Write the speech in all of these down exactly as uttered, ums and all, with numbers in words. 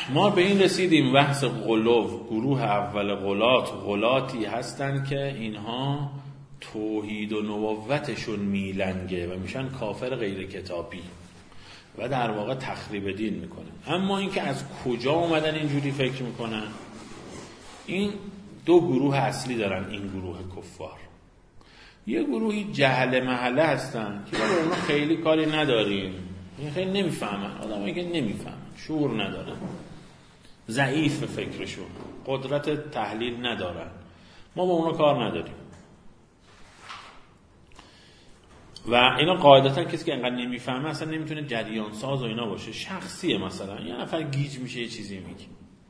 ما به این رسیدیم بحث غلو. گروه اول غلات غلاتی هستن که اینها توحید و نبوتشون میلنگه و میشن کافر غیر کتابی و در واقع تخریب دین میکنن. اما اینکه از کجا اومدن اینجوری فکر میکنن، این دو گروه اصلی دارن این گروه کفار. یه گروهی جهل محله هستن که برای اونا خیلی کاری نداریم، این خیلی نمیفهمن، آدمایی که نمیفهمن، شعور ندارن، ضعیف فکرشون، قدرت تحلیل ندارن، ما با اونا کار نداریم. و اینا قاعدتا کسی که انقدر نمیفهمه اصلا نمیتونه جریان ساز و اینا باشه، شخصیه. مثلا یه نفر گیج میشه یه چیزی میگه.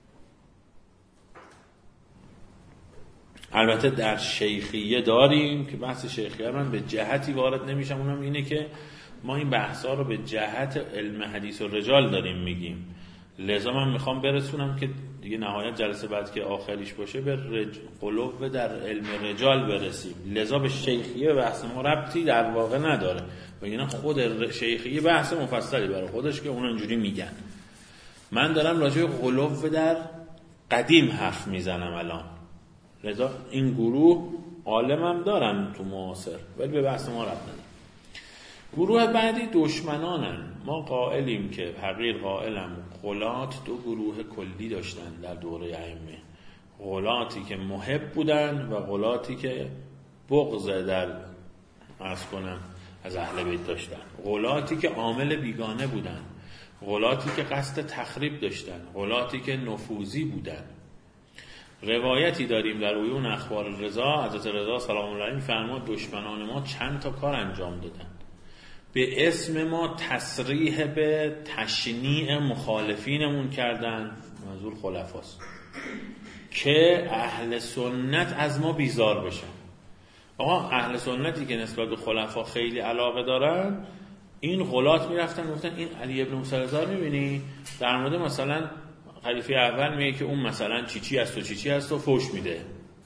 البته در شیخیه داریم که بحث شیخیه من به جهتی وارد نمیشم، اونم اینه که ما این بحثا رو به جهت علم حدیث و رجال داریم میگیم. لذا من میخوام برسونم که دیگه نهایت جلسه بعد که آخریش باشه به رج... قلوب در علم رجال برسیم. لذا به شیخیه بحث ما ربطی در واقع نداره و اینا خود شیخیه بحث مفصلی برای خودش که اونا اینجوری میگن. من دارم راجع به قلوب در قدیم حرف میزنم الان. لذا این گروه عالمم دارن تو معاصر ولی به بحث ما ربط نداره. گروه بعدی دشمنانن. ما قائلیم که حقیر قائلم غلات دو گروه کلی داشتن در دوره ائمه. غلاتی که محب بودن و غلاتی که بغض در عرض کنم از اهل بیت داشتن. غلاتی که عامل بیگانه بودن، غلاتی که قصد تخریب داشتن، غلاتی که نفوذی بودن. روایتی داریم در عیون اخبار رضا، حضرت رضا سلام الله علیه فرمود دشمنان ما چند تا کار انجام دادن. به اسم ما تصریح به تشنیع مخالفینمون کردن، منظور خلفاست، که اهل سنت از ما بیزار بشن. آقا اهل سنتی که نسبت به خلفا خیلی علاقه دارن، این غلات میرفتن گفتن این علی ابن موسی رضا میبینی در مورد مثلا خلیفه اول میگه که اون مثلا چی چی است و چی چی است و فوش میده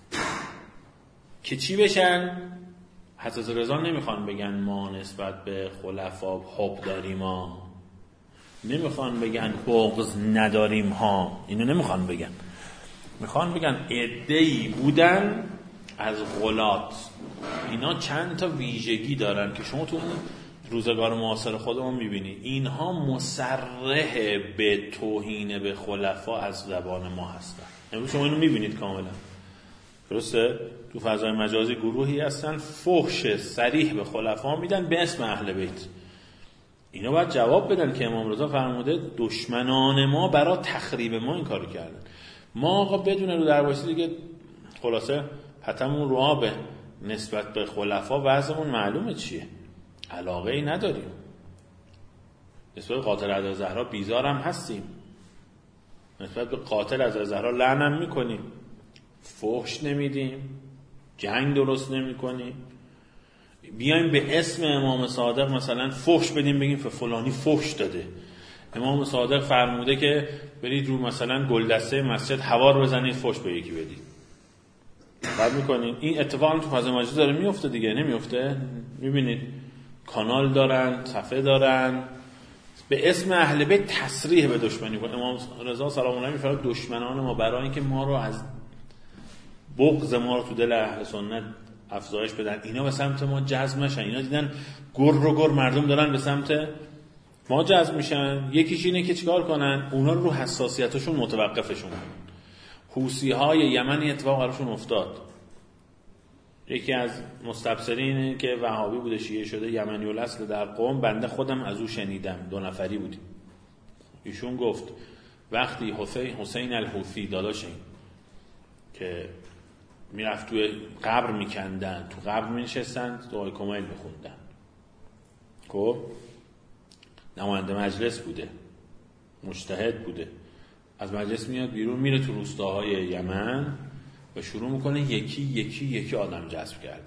که چی بشن. حضرت رضا نمیخوان بگن ما نسبت به خلفا حب داریم ها، نمیخوان بگن بغض نداریم ها، اینو نمیخوان بگن. میخوان بگن عده‌ای بودن از غلات، اینا چند تا ویژگی دارن که شما تو روزگار معاصر خودمون میبینی اینها مصرح به توهین به خلفا از زبان ما هستن. امروز شما اینو میبینید کاملا درسته؟ تو فضای مجازی گروهی هستن فحش صریح به خلفا میدن به اسم اهل بیت. اینا باید جواب بدن که امام رضا فرموده دشمنان ما برای تخریب ما این کارو کردن. ما آقا بدون رو درواسی دیگه خلاصه حتمون رو آبه نسبت به خلفا وضعمون معلومه چیه، علاقه ای نداریم. نسبت به قاتل حضرت زهرا بیزارم هستیم، نسبت به قاتل حضرت زهرا لعنم میکنیم، فحش نمیدیم، جنگ درست نمی کنیم. بیایم به اسم امام صادق مثلا فحش بدیم، بگیم فلانی فحش داده. امام صادق فرموده که برید رو مثلا گلدسته مسجد هوار بزنید فحش به یکی بدید. بعد میکنین این اتفاق تو فضای مجازی داره میفته دیگه، نمیفته؟ میبینید کانال دارن، صفحه دارن، به اسم اهل بیت تصریح به دشمنی کنه. امام رضا سلام الله علیه میفرماید دشمنان ما برای اینکه ما رو از بغض ما رو تو دل اهل سنت افزایش بدن، اینا به سمت ما جذب نشن. اینا دیدن گر رو گر مردم دارن به سمت ما جذب میشن. یکیش اینه که چیکار کنن؟ اونا رو حساسیتشون متوقفشون کنن. حوثی های یمنی اتفاق براشون افتاد. یکی از مستبصرین که وهابی بوده شیعه شده یمنی الاصل در قم، بنده خودم از او شنیدم، دو نفری بودیم. ایشون گفت وقتی حسین حسین الحوثی داداش این که میرفت توی قبر میکندن، تو قبر مینشستن دعای کمیل میخوندن. خب نماینده مجلس بوده، مجتهد بوده، از مجلس میاد بیرون میره تو روستاهای یمن و شروع میکنه یکی یکی یکی آدم جذب کردن.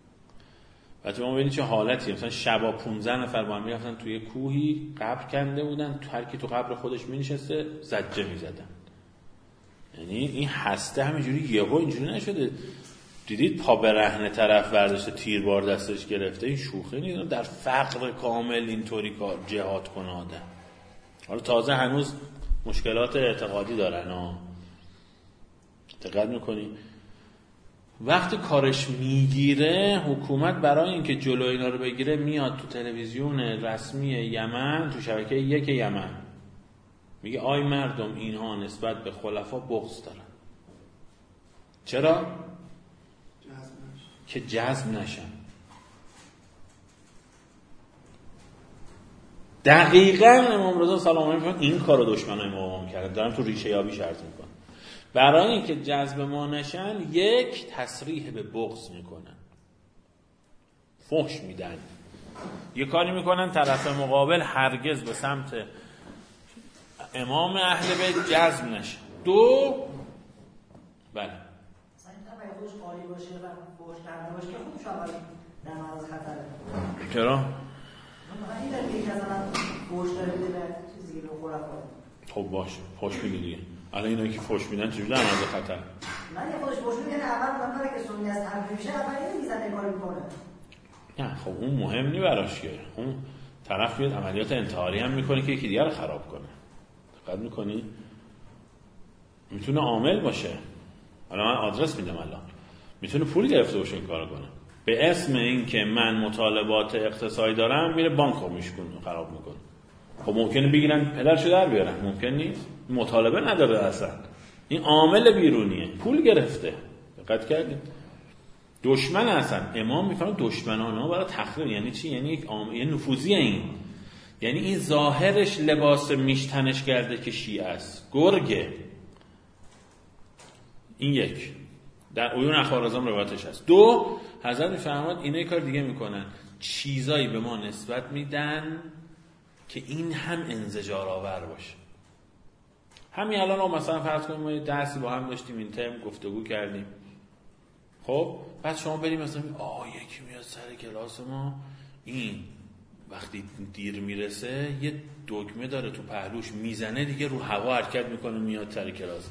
و تو ما ببینید چه حالتی، مثلا شبا پونزده نفر با هم میرفتن توی کوهی قبر کنده بودن، هر کی تو قبر خودش مینشسته زجه میزدن. یعنی این هسته همینجوری یهو اینجوری نشده دیدید پا برهنه طرف برداشته تیربار دستش گرفته. این شوخی نیست، در فقر کامل اینطوری کار جهاد کنه آدم. حالا تازه هنوز مشکلات اعتقادی دارن ها. دقت میکنی؟ وقتی کارش میگیره حکومت برای اینکه جلوی اینا رو بگیره میاد تو تلویزیون رسمی یمن، تو شبکه یک یمن میگه آی مردم اینها نسبت به خلفا بغض دارن. چرا؟ جذب که جذب نشن. دقیقاً امام رضا سلام علیه این کارو دشمنای ما کردن. دارم تو ریشه یابی شرط میکنم. برای اینکه جذب ما نشن یک تصریح به بغض میکنن، فحش میدن، یه کاری میکنن طرف مقابل هرگز به سمت امام اهل بیت جذب نشه. دو بله مثلا این طبعه خوش قالی باشه و فحش کرده باشه که خوب شاید در معرض خطره. چرا؟ من این داره که مثلا فحش داره بده چیزی رو خلفا. خب باشه فحش میگی دیگه. الان اینا که فحش میدن چجوری در معرض خطر؟ من یه خودش فحش میگه اول اون کاری که سنی از حرف میشه اول اینو میزنه کاری میکنه. نه خب اون مهم نی براش که. اون طرف میاد عملیات انتحاری هم میکنه که یکی دیگر رو خراب کنه. دقت میکنی؟ میتونه عامل باشه. حالا من آدرس میدم الان. میتونه پول گرفته باشه این کارو کنه. به اسم این که من مطالبات اقتصادی دارم میره بانک رو میشکنه خراب میکنه. خب ممکنه بگیرن پدرشو در بیارن، ممکن نیست. مطالبه نداره اصلا. این عامل بیرونیه. پول گرفته. دقت کردید؟ دشمن اصلا. امام میفهمه دشمنان ها برای تخریب یعنی چی؟ یعنی یک عامل، یعنی نفوذی این. یعنی این ظاهرش لباس میشتنش کرده که شیعه است. گرگه. این یک. در عیون اخبارازم روایتش هست. دو، حضرت میفرماد اینا یک کار دیگه میکنن. چیزایی به ما نسبت میدن که این هم انزجار آور باشه. همین الان ما مثلا فرض کنیم ما یه درسی با هم داشتیم این ترم گفتگو کردیم. خب بعد شما بریم مثلا آه یکی میاد سر کلاس ما این وقتی دیر میرسه یه دکمه داره تو پهلوش میزنه دیگه رو هوا حرکت میکنه میاد سر کلاس.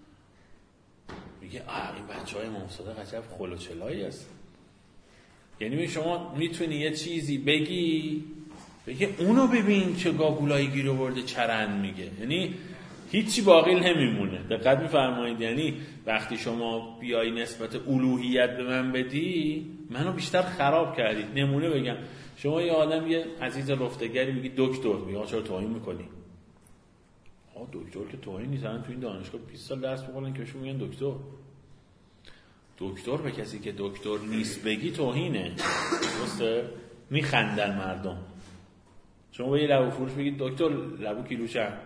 میگه آه این بچهای امام صادق عجب خلوچلایی هست. یعنی شما میتونی یه چیزی بگی بگی اونو ببین چه گاگولایی گیر آورده چرند میگه. یعنی هیچی باقی نمیمونه. دقت میفرمایید؟ یعنی وقتی شما بیای نسبت الوهیت به من بدی منو بیشتر خراب کردید. نمونه بگم شما یه آدم یه عزیز رفتگری میگی دکتر، میگه چرا توهین میکنی؟ آ دکتر که توهین نیستن. تو این دانشگاه بیست سال درس میخونن که بهشون میگن دکتر. دکتر به کسی که دکتر نیست بگی توهینه. درسته؟ میخندن مردم. شما به یه لبو فروش بگید دکتر لبو کیلو چند؟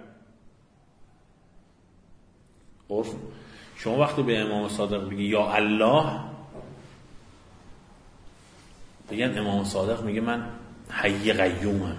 عرف. شما وقتی به امام صادق بگی یا الله بگن امام صادق میگه من حی قیومم.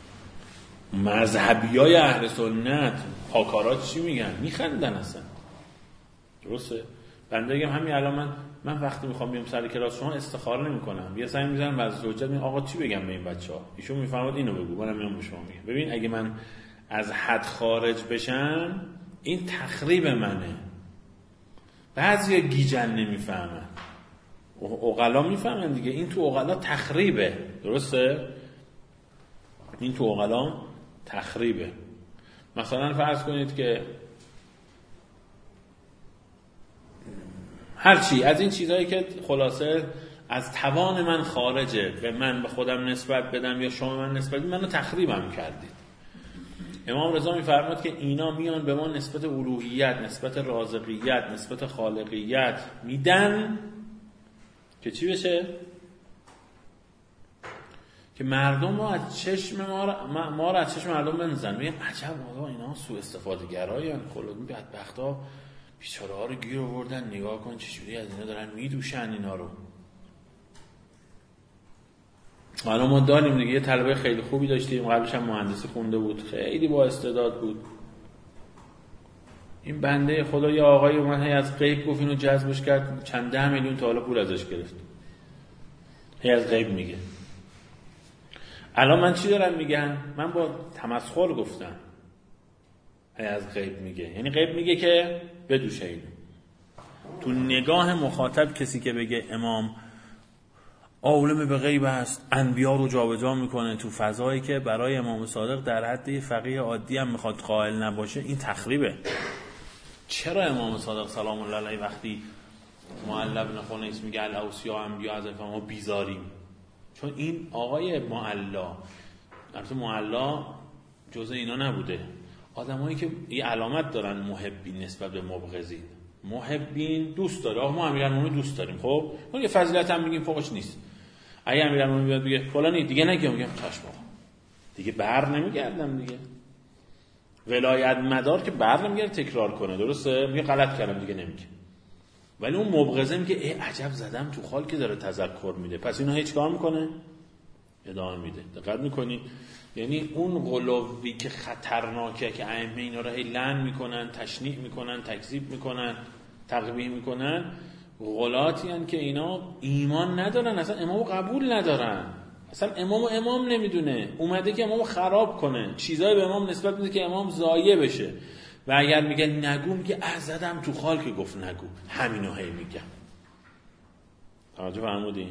مذهبیای اهل سنت پاکارات چی میگن؟ میخندن اصلا. درسته؟ بنده بگم همین الان من من وقتی میخوام بیام سر کلاس شما استخاره نمیکنم. یه زنگ میزنم بعد زوجت میگم آقا چی بگم به این بچه‌ها؟ ایشون میفرماد اینو بگو. منم میام به شما میگم ببین اگه من از حد خارج بشم این تخریب منه. بعضیا گیجن نمیفهمن. عقلا میفهمن دیگه. این تو عقلا تخریبه. درسته؟ این تو عقلا تخریبه. مثلا فرض کنید که هرچی از این چیزهایی که خلاصه از توان من خارجه به من به خودم نسبت بدم یا شما من نسبت بدید منو تخریبم کردید. امام رضا میفرماد که اینا میان به ما نسبت الوهیت، نسبت رازقیت، نسبت خالقیت میدن که چی بشه؟ که مردم ما از چشم ما را, ما را از چشم مردم بنزن. میگن عجب آقا اینا سوء استفاده گرایان. خلود می بدبختا بیچاره ها رو گیر آوردن. نگاه کن چجوری از اینا دارن میدوشن اینا رو. حالا ما داریم دیگه. یه طلبه خیلی خوبی داشتیم قبلش هم مهندسی خونده بود، خیلی با استعداد بود. این بنده خدا یه آقای اومد هی از غیب گفت اینو جذبش کرد چند ده میلیون تا حالا پول ازش گرفت. هی از غیب میگه. الان من چی دارم میگم؟ من با تمسخر گفتم هی از غیب میگه. یعنی غیب میگه که بدوشه اینو. تو نگاه مخاطب کسی که بگه امام عالم به غیب است، انبیا رو جابجا میکنه تو فضایی که برای امام صادق در حد فقیه عادی هم میخواد قائل نباشه، این تخریبه. چرا امام صادق سلام الله علیه وقتی معلی بن خنیس میگه الاوصیا انبیا از ما بیزاریم؟ چون این آقای معلا، البته معلا جزء اینا نبوده، آدمایی که این علامت دارن محبین نسبت به مبغضین. محبین دوست داره، آقا ما امیرالمومنین دوست داریم، خب اون یه فضیلت هم میگیم فوقش نیست. اگه امیرالمومنین بیاد بگه فلانی دیگه نگم، میگم چشم آقا دیگه بر نمیگردم دیگه. ولایت مدار که بر نمیگرده تکرار کنه، درسته؟ میگه غلط کردم دیگه نمیگه. ولی اون مبغضه میگه ای عجب زدم تو خال که داره تذکر میده، پس اینو هیچ کار میکنه ادامه میده. دقت میکنی؟ یعنی اون غلوی که خطرناکه که ائمه اینا رو هی لعن میکنن، تشنیع میکنن، تکذیب میکنن، تقبیح میکنن، غلاتی هستن که اینا ایمان ندارن، اصلا امامو قبول ندارن، اصلا امامو امام نمیدونه، اومده که امامو خراب کنه، چیزایی به امام نسبت میده که امام ضایع بشه. و اگر میگه نگو، میگه اه زدم تو خال که گفت نگو، همینو هی میگم. توجه فرمودین؟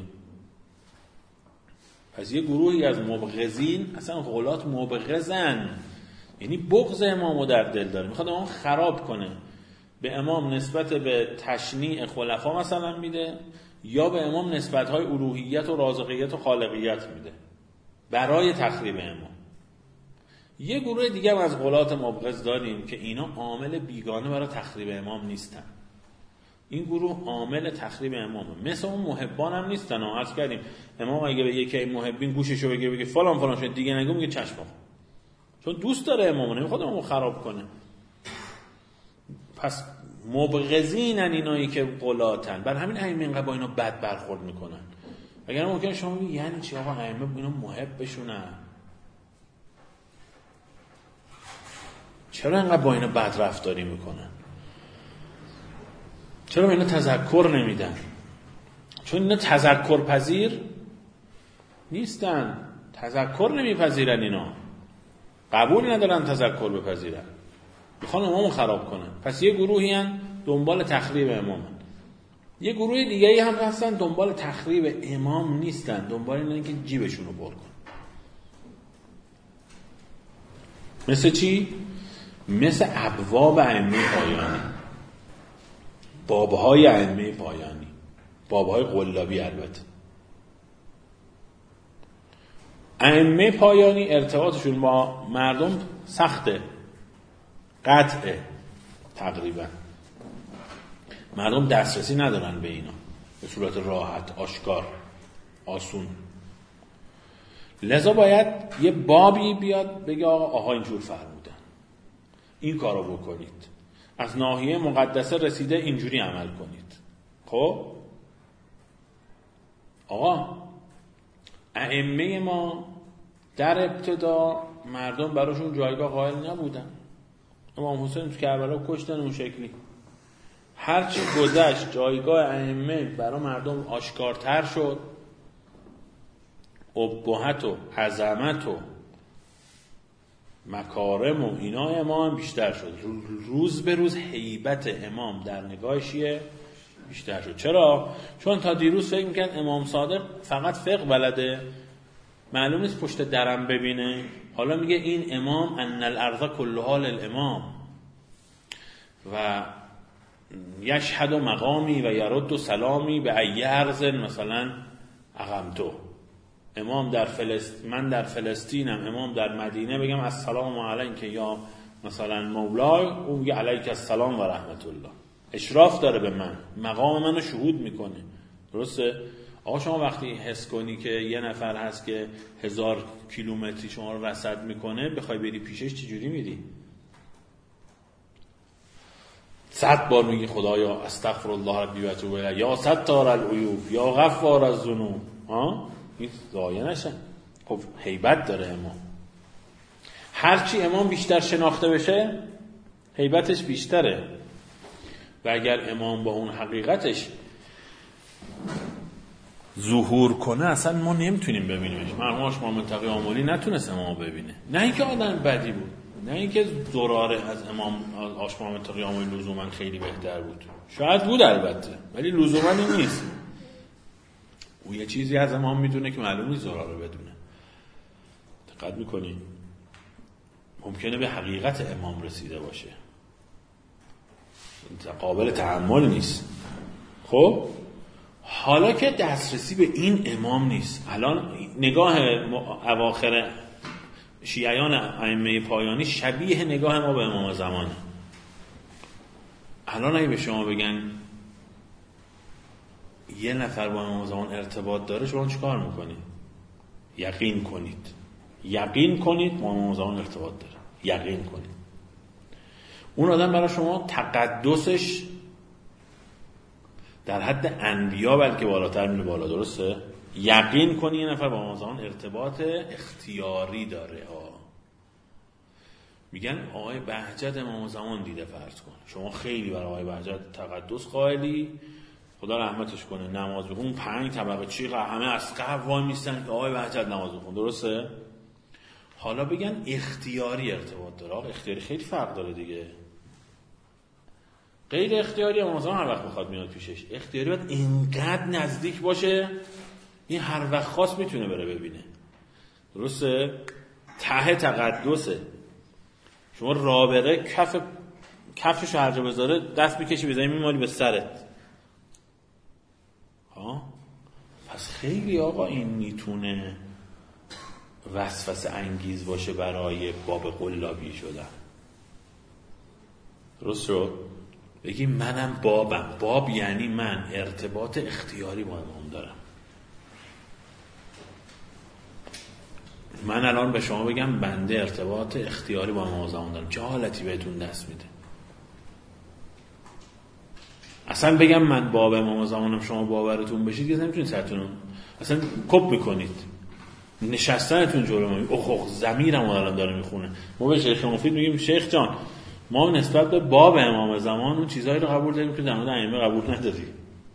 پس یه گروهی از مبغضین، اصلا غلات مبغضن، یعنی بغض امامو در دل داره، میخواد امام خراب کنه. به امام نسبت به تشنیع خلفا مثلا میده، یا به امام نسبت‌های الوهیت و رازقیت و خالقیت میده برای تخریب امام. یه گروه دیگه هم از غلات مبغض داریم که اینا عامل بیگانه برای تخریب امام نیستن. این گروه عامل تخریب امامه، مثل اون محبان هم نیستن. عرض کردیم امام اگه به یکی این محبین گوششو بگیره بگه فلان فلان شد دیگه نگو، میگه چشم آقا، چون دوست داره امامو، نمیخواد امامو خراب کنه. پس مبغضینن اینایی که غلاتن، بر همین ائمه اینقدر با اینا بد برخورد میکنن. اگر ممکنه شما بگید یعنی چی آقا ائمه اینا محب بشونن، چرا اینقدر با اینا بد رفتاری میکنن، چرا اینا تذکر نمیدن؟ چون اینا تذکر پذیر نیستن، تذکر نمیپذیرن، اینا قبول ندارن تذکر بپذیرن، میخوان امامو خراب کنن. پس یه گروهی هن دنبال تخریب امام، یه گروه دیگه هم هستن دنبال تخریب امام نیستن، دنبال اینن که جیبشونو پر کن. مثل چی؟ مثل ابواب ائمه پایانی، بابهای ائمه پایانی، بابهای قلابی. البته ائمه پایانی ارتباطشون با مردم سخته، قطعه، تقریبا مردم دسترسی ندارن به اینا به صورت راحت، آشکار، آسون. لذا باید یه بابی بیاد بگه آقا آها اینجور فرمودن، این کارو بکنید، از ناحیه مقدسه رسیده اینجوری عمل کنید. خب آقا ائمه ما در ابتدا مردم براشون جایگاه قائل نبودن. امام حسین تو کربلا کشتن اون شکلی. هرچی گذشت جایگاه ائمه برای مردم آشکارتر شد، ابهت و عظمت و مکارم و اینا امام هم بیشتر شد. روز به روز هیبت امام در نگاه شیعه بیشتر شد. چرا؟ چون تا دیروز فکر میکرد امام صادق فقط فقه بلده، معلوم نیست پشت درم ببینه. حالا میگه این امام ان الارض کلها للامام و یشهد مقامی و یرد سلامی به ای ارض مثلا اقمتو. امام در فلسطین، من در فلسطینم، امام در مدینه بگم السلام علیک یا مثلا مولای، اون میگه علیک السلام و رحمت الله. اشراف داره به من، مقام منو شهود میکنه. درسته؟ آقا شما وقتی حس کنی که یه نفر هست که هزار کیلومتری شما رو رصد میکنه، بخوای بری پیشش چجوری میری؟ صد بار میگی خدایا استغفر الله ربی و اتوب الیه، یا ستار العیوب، یا غفار الذنوب. ها این ضایع نشن. خب هیبت داره امام. هرچی امام بیشتر شناخته بشه هیبتش بیشتره. و اگر امام با اون حقیقتش ظهور کنه اصلا ما نمیتونیم ببینیمش. مرحوم آشما منطقه آمولی نتونست امامو ببینه. نه اینکه آدم بدی بود، نه اینکه زراره از امام آشما منطقه آمولی لزوما خیلی بهتر بود، شاید بود البته، ولی لزوما این نیست. او یه چیزی از امام میدونه که معلوم نیست زراره بدونه. دقت میکنی؟ ممکنه به حقیقت امام رسیده باشه، قابل تحمل نیست. خب حالا که دسترسی به این امام نیست، الان نگاه اواخر شیعیان ائمه پایانی شبیه نگاه ما به امام زمانه. الان اگه به شما بگن یه نفر با امام زمان ارتباط داره، شما چیکار میکنید؟ یقین کنید، یقین کنید با امام زمان ارتباط داره، یقین کنید. اون آدم برای شما تقدسش در حد انبیا بلکه بالاتر میره بالا، درسته؟ یقین کنی یه نفر با امام زمان ارتباط اختیاری داره ها. میگن آقای بهجت امام زمان دیده، فرض کن شما خیلی برای آقای بهجت تقدس قائلی، خدا رحمتش کنه، نماز بخون، پنج طبقه چیغ همه از قبل وای میستن که آقای بهجت نماز بخون، درسته؟ حالا بگن اختیاری ارتباط داره. آقا اختیاری خیلی فرق داره دیگه. غیر اختیاری امام زمان هر وقت بخواد میاد پیشش، اختیاری باید اینقدر نزدیک باشه این هر وقت خواست میتونه بره ببینه، درسته؟ ته تقدسه. شما رابره کف کفشو هر جا بذاره دست میکشی بزنی میمالی به سرت ها. پس خیلی آقا این میتونه وسوسه انگیز باشه برای باب قلابی شدن، درست شد؟ بگی منم بابم. باب یعنی من ارتباط اختیاری با امام دارم. من الان به شما بگم بنده ارتباط اختیاری با امام زمان دارم، چه حالتی بهتون دست میده؟ اصلا بگم من باب امام زمانم شما باورتون بشید که نمیتونید سرتون اصلا کپ میکنید، نشستنتون جلو من اوه اوه ضمیرم الان داره میخونه. ما به شیخ مفید میگیم شیخ جان ما نسبت به باب امام زمان اون چیزایی رو قبول داریم که در مورد ائمه قبول نداریم.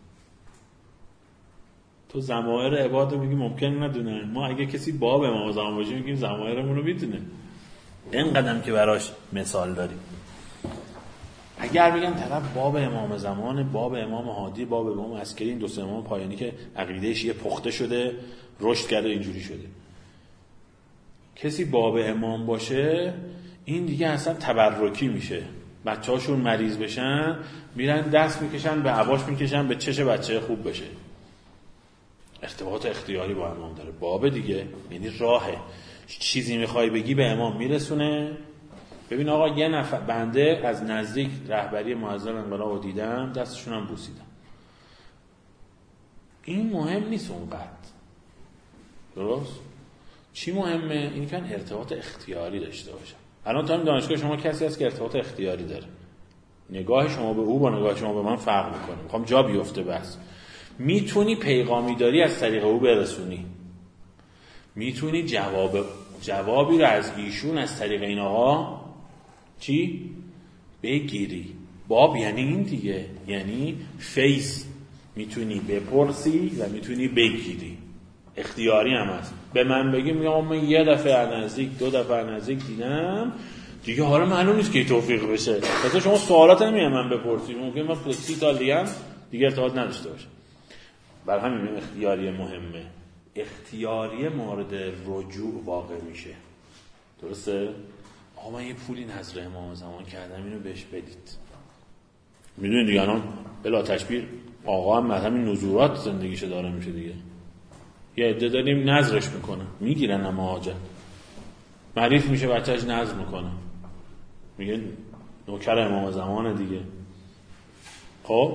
تو ضمایر عباد رو میگی ممکن ندونه، ما اگه کسی باب امام زمان باشه میگیم ضمایرمون رو میدونه. این قدم که براش مثال داریم. اگر بگم طرف باب امام زمان، باب امام هادی، باب امام عسکری، این دو سه امام پایانی که عقیده شیعه پخته شده، رشد کرده، اینجوری شده، کسی باب امام باشه این دیگه اصلا تبرکی میشه. بچه‌هاشون مریض بشن میرن دست میکشن به عباش میکشن به چش بچه خوب بشه. ارتباط اختیاری با امام داره. باب دیگه یعنی راهه، چیزی میخوای بگی به امام میرسونه. ببین آقا یه نفر بنده از نزدیک رهبری معظم انقلاب رو دیدم، دستشون هم بوسیدم. این مهم نیست اونقدر، درست؟ چی مهمه؟ این که ارتباط اختیاری داشته باشه. الان تا این دانشگاه شما کسی هست که ارتباط اختیاری داره، نگاه شما به او با نگاه شما به من فرق میکنه، میخوام جا بیفته. بس میتونی پیغامی داری از طریق او برسونی، میتونی جواب جوابی رو از ایشون از طریق این آقا چی؟ بگیری. باب یعنی این دیگه، یعنی فیس، میتونی بپرسی و میتونی بگیری. اختیاری هم هست. به من بگی میگم من یه دفعه از نزدیک دو دفعه از نزدیک دیدم دیگه، حالا معلوم نیست که توفیق بشه. مثلا شما سوالات نمیگم من بپرسی، ممکن ما سی سال دیگه هم دیگه ارتباط نداشته باشه. برای همین اختیاری مهمه. اختیاری مورد رجوع واقع میشه، درسته؟ آقا من یه پولی نظر امام زمان کردم اینو بهش بدید. میدونید دیگه الان بلا تشبیه آقا هم مثلا این نزورات زندگیشو داره میشه دیگه. یه عده داریم نظرش میکنه، میگیرن اما حاجت مریض میشه بچهش نظر میکنه، میگه نوکر امام زمان دیگه. خب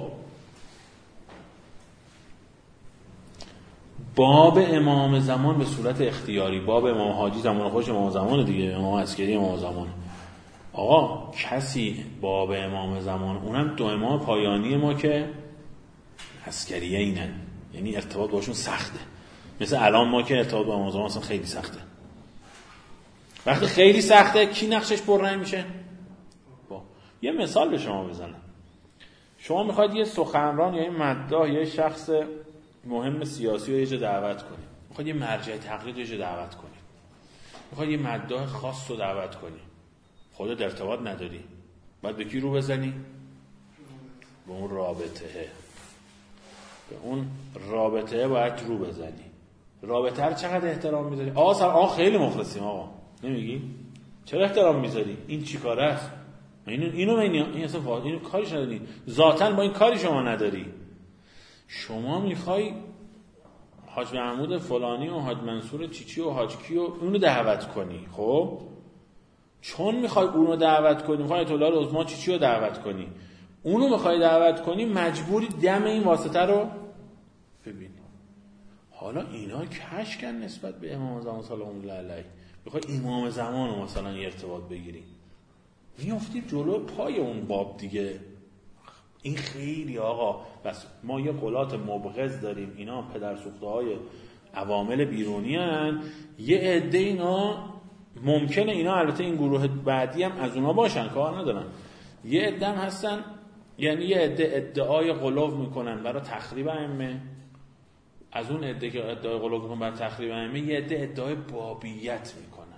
باب امام زمان به صورت اختیاری، باب امام حاجی زمان خوش امام زمان دیگه، امام عسکری امام زمان. آقا کسی باب امام زمان، اونم دو امام پایانی ما که عسکریه اینن، یعنی ارتباط باشون سخته. مثل الان ما که ارتباط با امام زمان اصلا خیلی سخته. وقتی خیلی سخته کی نقشش پررنگ میشه؟ با یه مثال به شما بزنم. شما میخواید یه سخنران یا یه مداح یا یه شخص مهم سیاسی رو یه جا دعوت کنید، میخواید یه مرجع تقلید یه جا دعوت کنید، میخواید یه مداح خاص رو دعوت کنید، خودت ارتباط نداری، باید به کی رو بزنی؟ به اون رابطه. به اون رابطه باید رو بزنی. رابطه رو چقدر احترام میذاری؟ آقا سر آقا خیلی مخلصیم آقا، نمیگی؟ چرا احترام میذاری؟ این چی کاره است؟ اینو اینو این این اصلا فاضل اینو کاریش نداری، ذاتاً با این کاری شما نداری. شما میخوای حاج محمود فلانی و حاج منصور چیچی و حاج کیو اونو دعوت کنی. خب چون میخوای اونو دعوت کنی، میخوای آیت الله العظما چیچی رو دعوت کنی، اونو میخوای دعوت کنی، مجبوری دم این واسطه رو ببینی. حالا اینا کشکن نسبت به امام زمان سلام الله علیه. میخوای امام زمان رو مثلا یه ارتباط بگیری، میافتی جلو پای اون باب دیگه. این خیلی آقا، بس ما یه قولات مبغض داریم، اینا پدر سوخته های عوامل بیرونی هن. یه عده اینا ممکنه اینا البته این گروه بعدی هم از اونا باشن، کار ندارن، یه عده هم هستن یعنی یه عده ادعای غلو میکنن برای تخریب ائمه، از اون عده که ادعای غلو میکنن برای تخریب ائمه یه عده ادعای بابیت میکنن،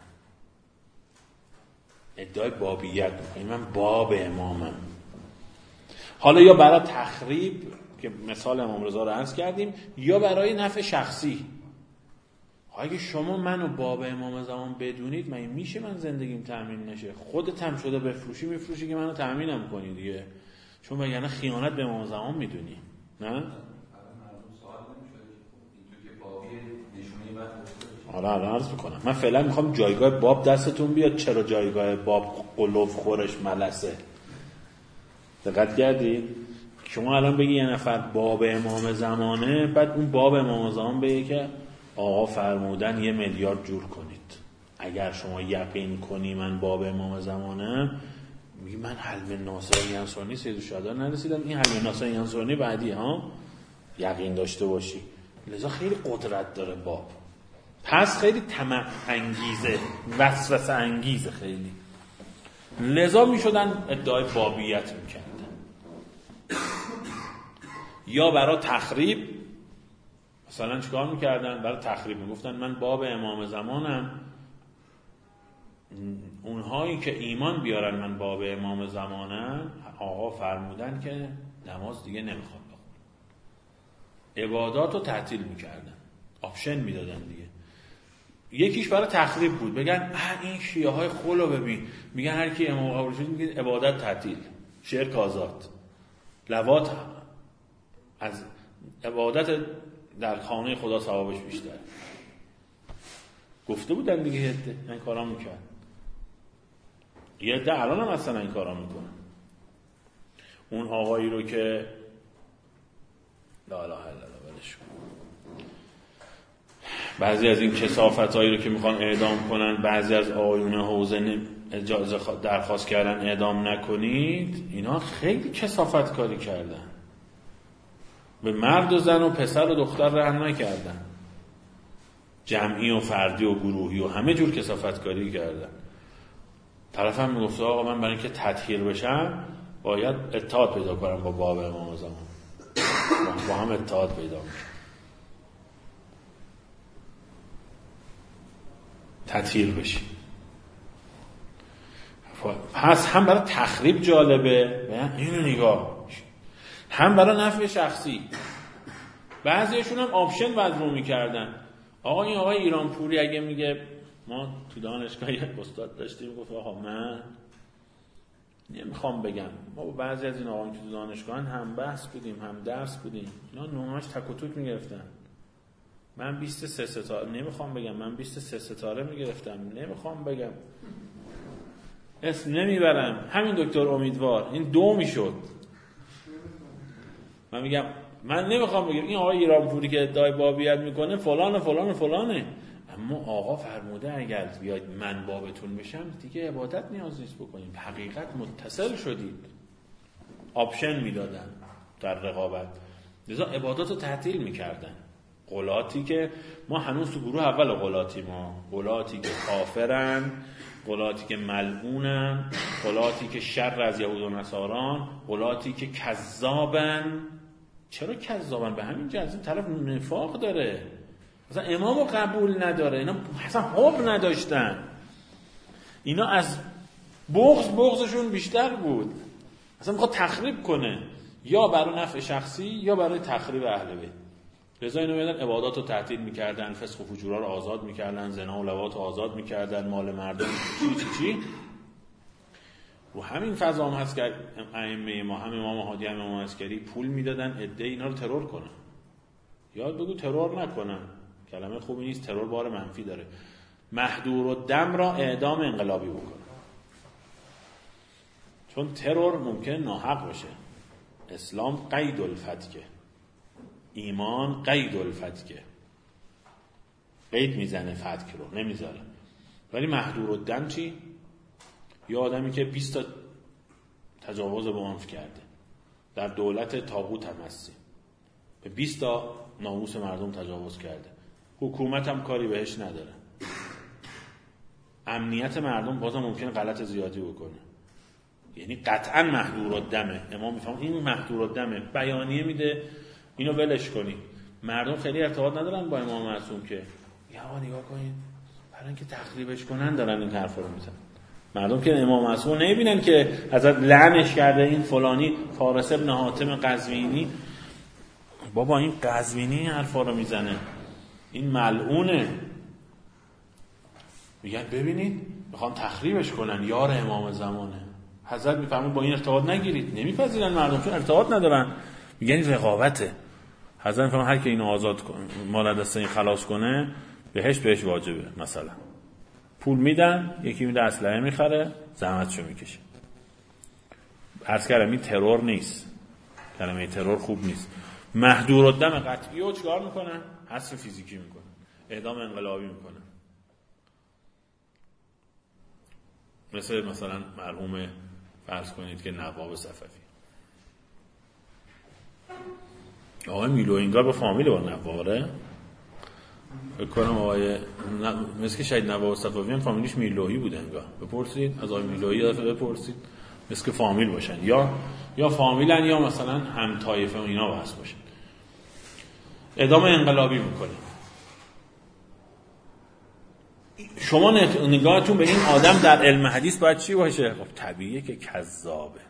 ادعای بابیت میکنن، من باب امامم. حالا یا برای تخریب که مثال امام رضا رو عرض کردیم، یا برای نفع شخصی. اگه شما منو باب امام زمان بدونید، من میشه من زندگیم تأمین نشه؟ خودت هم شده بفروشی میفروشی که منو تأمینم کنی دیگه، چون وگرنه خیانت به امام زمان میدونی. نه؟ حالا الان عرض میکنم. من فعلا میخوام جایگاه باب دستتون بیاد. چرا جایگاه باب قلوف خورش ملسه؟ دقت کردید؟ شما الان بگی یه نفر باب امام زمانه، بعد اون باب امام زمان بگه که آقا فرمودن یه میلیارد جور کنید. اگر شما یقین کنی من باب امام زمانه، میگی من حلم ناصر ینصرانی سید الشهدا نرسیدم، این حلم ناصر ینصرانی بعدی ها یقین داشته باشی. لذا خیلی قدرت داره باب، پس خیلی طمع انگیزه، وسوسه انگیزه خیلی. لذا میشدن ادعای بابیت میکردن، یا برای تخریب. مثلا چیکار میکردن؟ برای تخریب میگفتن من باب امام زمانم، اونهایی که ایمان بیارن من باب امام زمانم، آقا فرمودن که نماز دیگه نمیخواد بخون، عبادات رو تعطیل میکردن، آپشن میدادن دیگه. یکیش برای تخریب بود، بگن اه این شیعه های خلو ببین، میگن هر کی امام قبول شد میگه عبادت تعطیل، شرک آزاد، لواط از عبادت در خانه خدا ثوابش بیشتر. گفته بودن دیگه یه عده این کارا میکرد، یه عده الان هم اصلا این کارا میکنن. اون آقایی رو که لا اله الا الله ولش کن، بعضی از این کثافتایی رو که میخوان اعدام کنن، بعضی از آقایون حوزه اجازه درخواست کردن اعدام نکنید، اینا خیلی کثافت کاری کردن، به مرد و زن و پسر و دختر رحم نکردن، جمعی و فردی و گروهی و همه جور کثافت کاری کردن. طرف هم میگفت آقا من برای اینکه تطهیر بشم باید اتحاد پیدا کنم با باب امام زمان، با هم اتحاد پیدا کنم، تطهیر بشی. پس هم برای تخریب جالبه، اینو نگاه، هم برای نفع شخصی. بعضیشون هم آپشن وضع میکردن. آقا این آقای ایرانپوری اگه میگه ما تو دانشگاه یک استاد داشتیم گفت آقا من نمیخوام بگم، ما با بعضی از این آقایون تو دانشگاه هم بحث بودیم هم درس بودیم، اینا نمونهاش تک و توک میگرفتن، من بیست و سه ستاره نمیخوام بگم، من بیست و سه ستاره میگرفتم، نمیخوام بگم، اسم نمیبرم، همین دکتر امیدوار این دو میشد. من میگم من نمیخوام بگم این آقای ایرانپوری که ادعای بابیت میکنه فلان فلان فلانه، اما آقا فرموده اگر بیاید من بابتون بشم دیگه عبادت نیاز نیست بکنیم، حقیقت متصل شدید. آپشن میدادن در رقابت، لذا عبادات رو تعطیل میکردن. قلاتی که ما هنوز تو گروه اول قلاتی، ما قلاتی که کافرن، قلاتی که ملعونن، قلاتی که شر از یهود و نصاران، قلاتی که کذابن. چرا کذابن؟ به همین جهت این طرف نفاق داره، مثلا امامو قبول نداره، اینا اصلا حب نداشتن، اینا از بغض بغضشون بیشتر بود، اصلا میخواد تخریب کنه. یا برای نفع شخصی یا برای تخریب اهل بیت. لذا اینو میدن عبادات رو تعطیل میکردن، فسق و فجورا رو آزاد میکردن، زنا و لواط رو آزاد میکردن، مال مردم چی چی چی. و همین فضا هم هست که ائمه ما، هم امام هادی هم امام عسکری پول میدادن عده اینا رو ترور کنن. یاد بگو ترور نکنن، کلمه خوبی نیست، ترور بار منفی داره. محدور و دم را اعدام انقلابی بکنن، چون ترور ممکنه ناحق بشه. اسلام قید الفتکه، ایمان قید الفتکه، قید میزنه فتک رو نمیذاره. ولی محدور و دم چی؟ یه آدمی که بیست تا تجاوز به عنف کرده، در دولت طاغوت هم هستی، به بیست تا ناموس مردم تجاوز کرده، حکومت هم کاری بهش نداره، امنیت مردم بازم ممکنه غلط زیادی بکنه، یعنی قطعا محدور الدمه. امام میفهم این محدور الدمه، بیانیه میده اینو ولش کنید. مردم خیلی ارتباط ندارن با امام معصوم که یا نگاه کنید، برای اینکه تخریبش کنن دارن این حرفا رو میزنن. مردم که امام معصوم نمیبینن که حضرت لعنش کرده این فلانی فارس ابن حاتم قزوینی، بابا این قزوینی حرفا رو میزنه، این ملعونه. میگن ببینید میخوان تخریبش کنن، یار امام زمانه. حضرت میفهمون با این ارتباط نگیرید، نمیپذیرن مردم چون ارتباط ندارن، میگن این رقابته. حضرت میفهمون هر کی اینو آزاد کنه، مال دست این خلاص کنه، بهش بهش واجبه. مثلا پول میدن، یکی میده اسلحه میخره، زحمتشو میکشه. عرض کردم این ترور نیست، کلمه ترور خوب نیست. محدور الدم قطعی رو چیکار میکنن؟ حذف فیزیکی میکنن، اعدام انقلابی میکنن. مثل مثلا مرحوم فرض کنید که نواب صفوی، آقای میلو انگار با فامیل با نواره فکر کنم، آقای مثل که شاید نواب صفوی هم فامیلیش میلویی بوده انگار. بپرسید از آقای میلویی، دفعه بپرسید، مثل که فامیل باشن، یا یا فامیلن یا مثلا هم طایفه و اینا بحث باشن. اعدام انقلابی میکنه. شما نگاهتون به این آدم در علم حدیث باید چی باشه؟ خب طبیعیه که کذابه.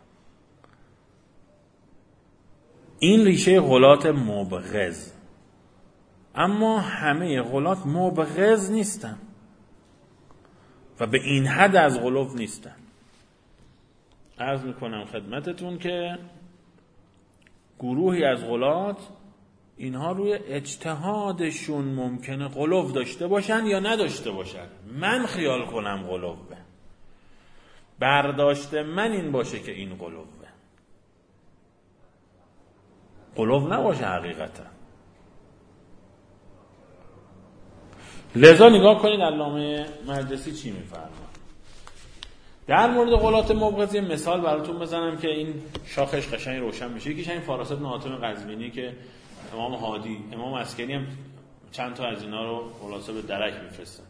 این ریشه غلات مبغض، اما همه غلات مبغض نیستن و به این حد از غلو نیستن. عرض میکنم خدمتتون که گروهی از غلات اینها روی اجتهادشون ممکنه غلو داشته باشن یا نداشته باشن. من خیال کنم غلوه، برداشت من این باشه که این غلوه، غلو نباشه حقیقتا. لذا نگاه کنید علامه مجلسی چی میفرماید در مورد غلات مبغضی. مثال براتون بزنم که این شاخش قشنگ روشن میشه. یکیش این فارس ابن حاتم قزوینی که امام هادی، امام عسکری هم چند تا از اینا رو خلاصه به درک میفرستن.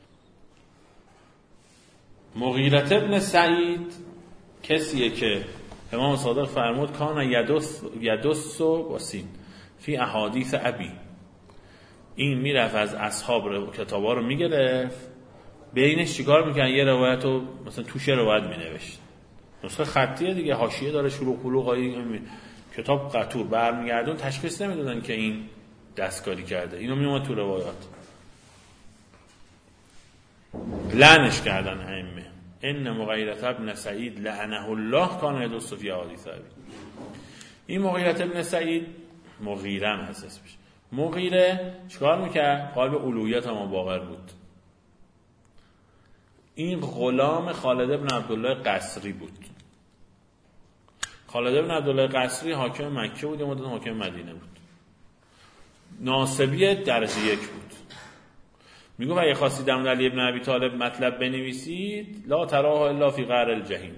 مغیره ابن سعید کسیه که امام صادق فرمود کان یدس یدس و باسین فی احادیث ابی، این میرفت از اصحاب رو کتابا رو میگرفت، بینش چیکار میکنن؟ یه روایت رو مثلا توش یه روایت مینوشت، نسخه خطیه دیگه، حاشیه داره، شروع خلوقایی، کتاب قطور برمیگردون، تشخیص نمیدادن که این دستکاری کرده، اینو میومد تو روایات. لعنش کردن ائمه. ان مغیرة ابن سعید لعنه الله کان یدس فی احادیث ابی. این مغیرة ابن سعید، مغیره هم هست اسمش، مغیره چیکار میکرد؟ قالب اولویت هم باقر بود. این غلام خالد ابن عبدالله قصری بود. خالد ابن عبدالله قصری حاکم مکه بود، یه مدت حاکم مدینه بود، ناصبی درجه یک بود. میگه اگه خواستید در مورد علی ابن ابی طالب مطلب بنویسید لا تراه الا فی قعر الجحیم.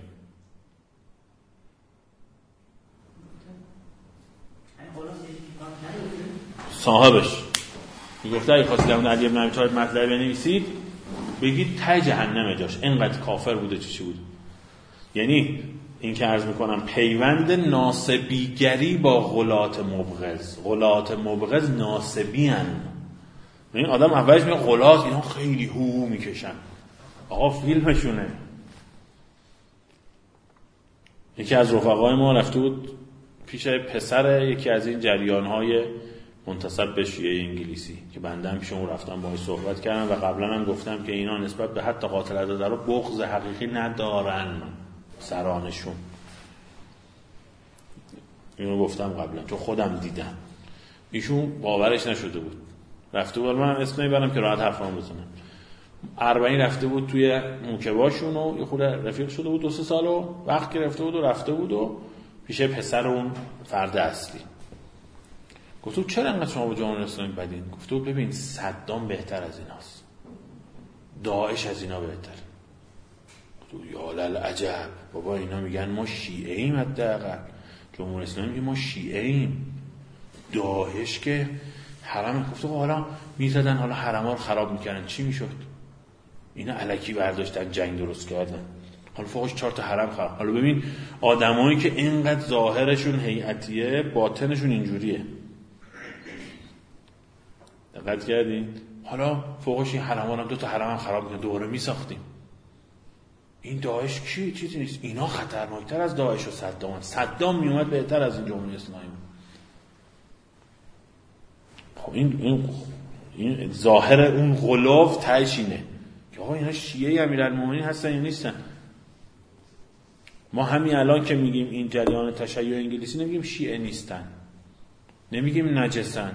صاحبش میگفت اگه خواستید در مورد علی ابن ابی طالب مطلب بنویسید بگید ته جهنم جاش، اینقدر کافر بوده چی چی بود. یعنی این که عرض میکنم پیوند ناسبیگری با غلات مبغض. غلات مبغض ناسبی هن. این آدم اولش میگه غلات اینا خیلی هو میکشن، آقا فیلمشونه. یکی از رفقای ما رفته بود پیش پسر یکی از این جریان‌های منتسب به شیعه انگلیسی که بنده هم پیشون رفتم باهاش صحبت کردم و قبلا هم گفتم که اینا نسبت به حتی قاتل عدد رو بغض حقیقی ندارن سرانشون. اینو گفتم قبلا چون خودم دیدم. ایشون باورش نشده بود. رفته بود، من اسم نمیبرم که راحت حرفام بزنم. اربعین رفته بود توی موکباشون و یه خورده رفیق شده بود دو سه سال و وقت گرفته بود و رفته بود و پیش پسر اون فرد اصلی. گفتو چرا انقدر شما با جمهوری اسلامی بدین؟ گفتو ببین صدام بهتر از ایناست. داعش از اینا بهتر. گفتو یا للعجب بابا اینا میگن ما شیعه ایم، حداقل جمهوری اسلامی میگه ما شیعه ایم. داعش که حرم، گفتو حالا میزدن حالا حرما رو خراب میکردن چی میشد؟ اینا الکی برداشتن جنگ درست کردن. حالا فوقش چهار تا حرم خراب. حالا ببین آدمایی که اینقدر ظاهرشون هیئتیه باطنشون اینجوریه. دقت کردین؟ حالا فوقش این حرما هم دو تا حرم هم خراب میکنن دوره میساختیم. این داعش کی چیزی نیست. اینا خطرناکتر از داعش و صدام. صدام میومد بهتر از این جمهوری اسلامی. خب این این این ظاهر اون غلاف تهش اینه که آقا اینا شیعه امیرالمومنین هستن یا نیستن. ما همین الان که میگیم این جریان تشیع انگلیسی نمیگیم شیعه نیستن، نمیگیم نجسن،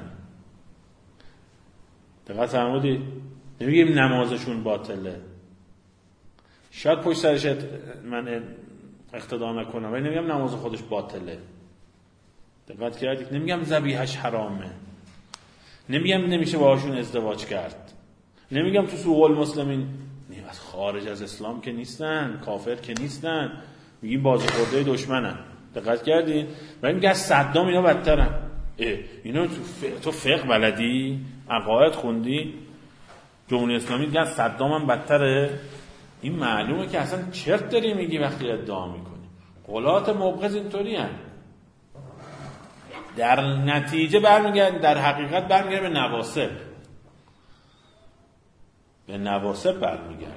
دقت فرمودید، نمیگیم نمازشون باطله. شاید پشت سرش من اقتدا نکنم ولی نمیگم نماز خودش باطله. دقت کردید؟ نمیگم ذبیحش حرامه، نمیگم نمیشه باهاشون ازدواج کرد، نمیگم تو سوق المسلمین نیم از خارج از اسلام که نیستن، کافر که نیستن، میگیم بازی خورده دشمنن. دقت کردین؟ ولی میگه از صدام اینا بدترن. اینا تو ف... تو فقه بلدی؟ عقاید خوندی؟ جمهوری اسلامی میگه از صدام هم بدتره. این معلومه که اصلا چرت داری میگی وقتی ادعا میکنی. قولات مبغض اینطوری هن. در نتیجه برمیگرد، در حقیقت برمیگرد به نواسب، به نواسب برمیگرد.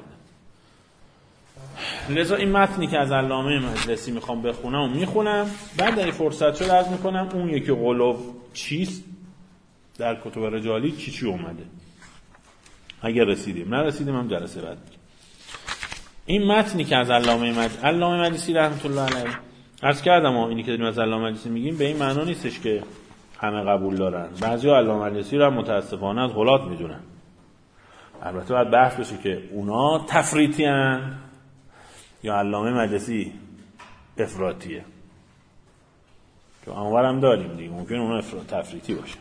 لذا این متنی که از علامه مجلسی میخوام بخونم و میخونم، بعد در این فرصت شد عرض میکنم اون یکی قلوب چیست در کتب رجالی، چی چی اومده. اگر رسیدیم، نرسیدیم هم جلسه بعد میگم. این متنی که از علامه مجلسی علامه مجلسی رحمت الله علیه عرض کردم، اینی که داریم از علامه مجلسی میگیم به این معنا نیستش که همه قبول دارن. بعضیا علامه مجلسی رو متاسفانه از غلات میدونن. البته باید بحث بشه که اونا تفریطی ان یا علامه مجلسی افراطیه. تو انور هم داریم دیگه، ممکن اونا افراط تفریطی باشه.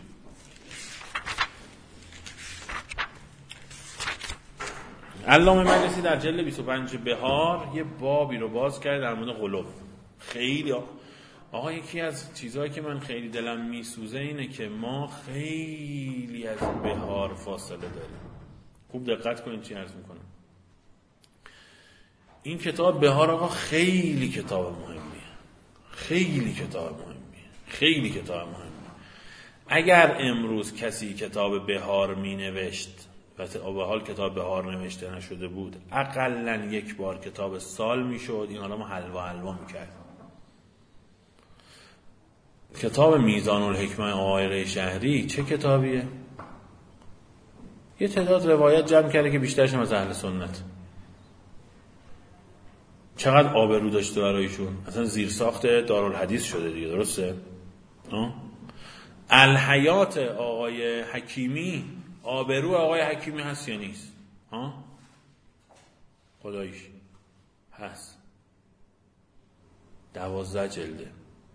علامه مجلسی در جلد بیست و پنج بهار یه بابی رو باز کرد در مورد غلو. خیلی آقا یکی از چیزهایی که من خیلی دلم میسوزه اینه که ما خیلی از بهار فاصله داریم. خوب دقت کنید چی عرض میکنم. این کتاب بهار آقا خیلی کتاب مهمیه، خیلی کتاب مهمیه، خیلی کتاب مهمیه. اگر امروز کسی کتاب بهار می نوشت و به حال کتاب بهار نوشته نشده بود، اقلن یک بار کتاب سال می شد، این حالا ما حلوا حلوا می کرد. کتاب میزان الحکمه آقای ریشهری چه کتابیه؟ یه تعداد روایت جمع کرده که بیشترش از اهل سنت. چقدر آبرو داشته برایشون، اصلا زیر ساخت دارالحدیث شده دیگه، درسته؟ الحیات آقای حکیمی آبرو آقای حکیمی هست یا نیست؟ ها؟ خداییش هست. دوازده جلده.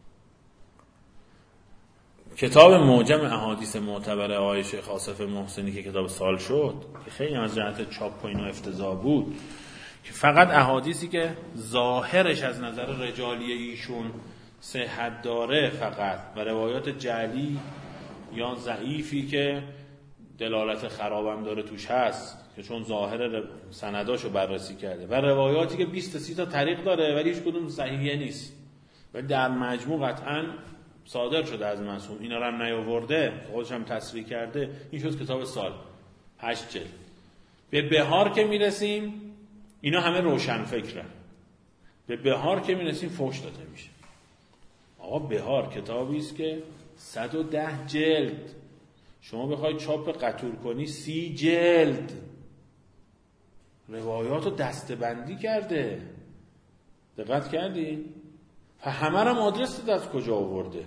کتاب معجم احادیث معتبر آقای شیخ آصف محسنی که کتاب سال شد که خیلی از جهت چاپ و اینا افتضاح بود، که فقط احادیثی که ظاهرش از نظر رجالی ایشون صحت داره فقط و روایات جعلی یا ضعیفی که دلالت خرابم داره توش هست که چون ظاهر سنداشو بررسی کرده، و روایاتی که بیست تا سی تا طریق داره ولی هیچ کدوم صحیحه نیست ولی در مجموع قطعاً صادر شده از معصوم، اینا رو هم نیاورده، خودش هم تصریح کرده. این شد کتاب سال، هشت جلد. به بهار که میرسیم اینا همه روشن فکرن. به بهار که میرسیم فوش داده میشه. آقا بهار کتابی است که صد و ده جلد، شما بخوای چاپ قطور کنی سی جلد، روایات رو دسته‌بندی کرده. دقت کردی؟ و همه هم آدرس داد از کجا آورده.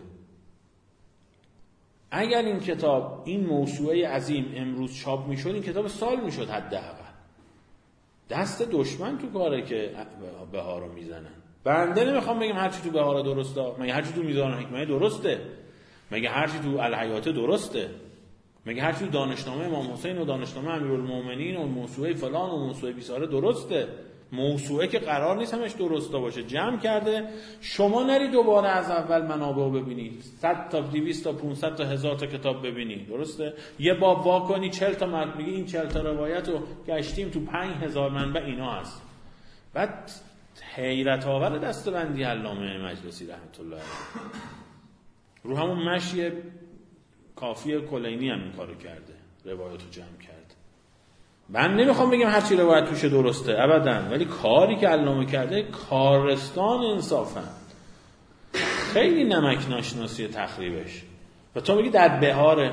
اگر این کتاب، این موسوعه عظیم امروز چاپ میشد، این کتاب سال میشد حداقل. دست دشمن تو کاره که بهار رو میزنن. بنده نمیخوام بگم هر چی تو بهار درسته، مگه هر چی تو میزان حکمت درسته؟ مگه هر چی تو الحیات درسته؟ مگه هر چی تو دانشنامه امام حسین و دانشنامه امیرالمومنین و موسوعه فلان و موسوعه بیساره درسته؟ موسوعه که قرار نیست همش درسته باشه، جمع کرده. شما نری دوباره از اول منابع رو ببینی، صد تا دویست تا پانصد تا هزار تا کتاب ببینی، درسته؟ یه باب وا کنی چهل تا مرد میگه این چهل تا روایت رو گشتیم تو پنج هزار منبع اینا هست. بعد حیرت آور دستبندی علامه مجلسی رحمت الله علیه رو همون مشی کافی کلینی هم این کارو کرده، روایت رو جمع کرده. من نمیخوام بگم هر چی روایت توشه درسته ابدا، ولی کاری که علامه کرده کارستان انصافا، خیلی نمک ناشناسی تخریبش. و تو میگی در بهاره،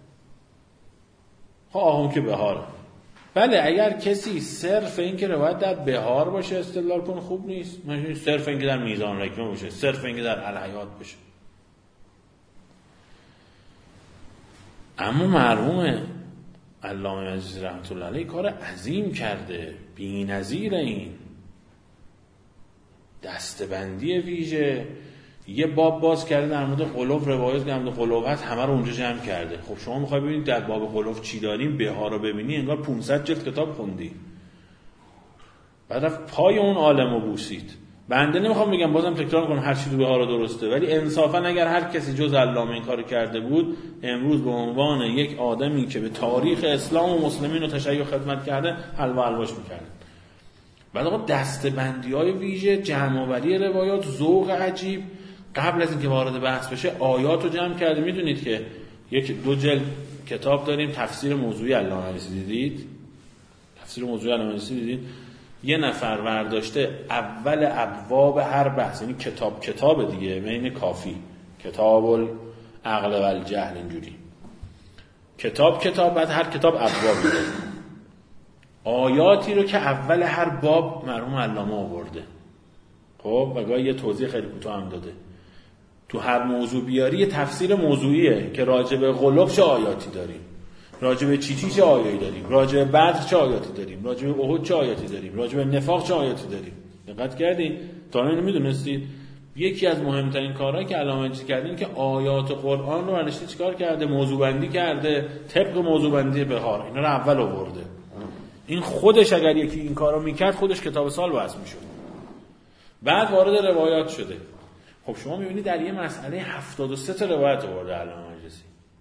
خب آهم که بهاره. بله اگر کسی صرف این که روایت در بهار باشه استدلال کن خوب نیست، مثلا صرف این که در میزان حکمه باشه، صرف این که در الحیات باشه. اما مرحوم علامه مجلسی رحمت الله علیه کار عظیم کرده، بی‌نظیر. این دستبندی ویژه، یه باب باز کرده در مورد قلوف، روایت در مورد قلوف هست، همه رو اونجا جمع کرده. خب شما میخوای ببینید در باب قلوف چی داریم، بهار رو ببینی انگار پانصد جلد کتاب خوندی. بعد رفت پای اون عالم رو بوسید. بنده نمیخوام بگم، بازم تکرار کنم، هر چی تو بهار درسته، ولی انصافا اگر هر کسی جز علامه این کارو کرده بود، امروز به عنوان یک آدمی که به تاریخ اسلام و مسلمین و تشیع خدمت کرده حلوا حلواش میکرد. بعد آقا دسته‌بندی‌های ویژه، جمع‌آوری روایات، ذوق عجیب. قبل از اینکه وارد بحث بشه آیات رو جمع کرده. میدونید که یک دو جلد کتاب داریم تفسیر موضوعی علامه مجلسی، دیدید؟ تفسیر موضوعی علامه مجلسی دیدید؟ یه نفر ورداشته اول ابواب هر بحث، یعنی کتاب کتاب دیگه، بین کافی، کتاب العقل و الجهل، اینجوری کتاب کتاب، بعد هر کتاب ابوابی داره. آیاتی رو که اول هر باب مرحوم علامه آورده، خب و گاهی یه توضیح خیلی کوتاه هم داده. تو هر موضوع بیاری یه تفسیر موضوعیه که راجع به غلوب چه آیاتی داریم، راجع به چی چی چه آیاتی داریم، راجع به بدر چه آیاتی داریم، راجع به احد چه آیاتی داریم، راجع به نفاق چه آیاتی داریم. دقت کردین؟ تا الان میدونستید یکی از مهمترین کارهایی که علامه مجلسی کرده این که آیات قرآن رو برنامه‌ریزی چیکار کرده، موضوع بندی کرده طبق موضوع بندی بهار. اینا رو اول آورده. این خودش اگر یکی این کارو میکرد خودش کتاب سال واسه میشد. بعد وارد روایات شده. خب شما میبینید در یه مسئله هفتاد و سه تا روایت آورده علامه مجلسی.